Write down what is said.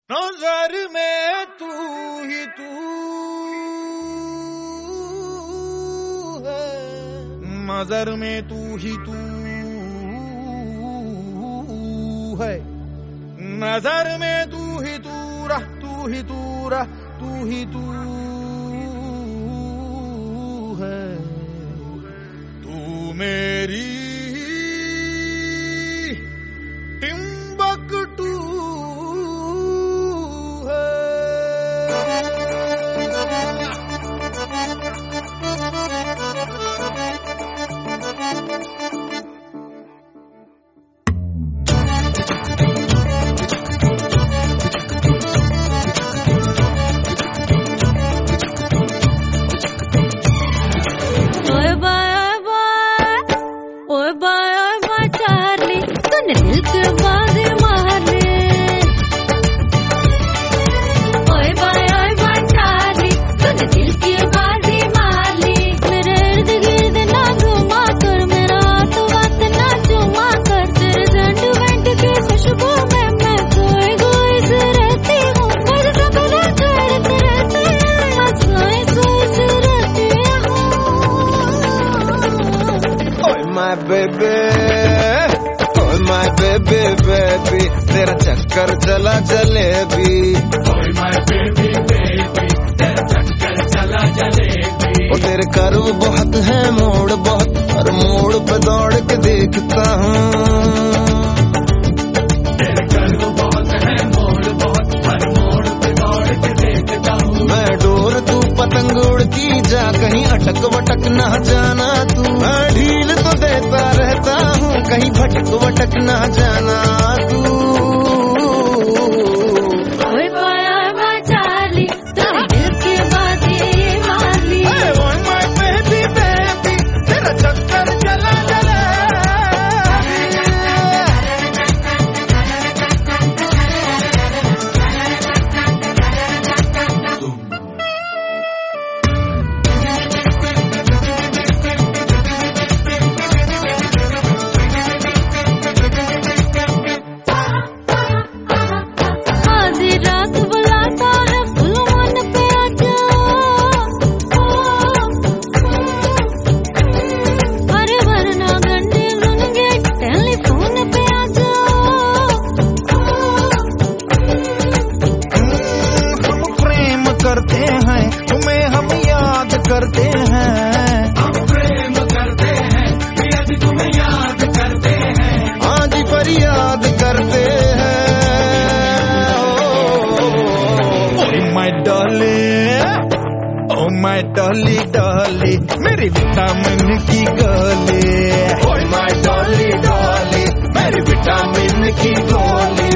नजर में तू ही तू है, नजर में तू ही तू है, नजर में तू ही तू रह, तू ही तू रह, तू ही तू है, तू मेरी टिम्बकटू बेबी तेरा चक्कर चला जलेबी, और तेरे कर्व बहुत है मोड़ बहुत, और मोड़ पे दौड़ के देखता हूँ, तेरे कर्व बहुत है मोड़ बहुत, और मोड़ पे दौड़ के देखता हूँ। मैं डोर तू पतंग उड़ की जा, कहीं अटक वटक ना जाना तू, मैं ढील तो देता रहता हूँ, कहीं भटक वटक ना जाना तू। करते हैं तुम्हें हम याद करते हैं, हम प्रेम करते हैं, यदि तुम्हें याद करते हैं, आज पर याद करते हैं। Oh my darling, oh my dolly dolly, मेरी विटामिन की गोली, ओह माय डॉली डॉली, मेरी विटामिन की गोली।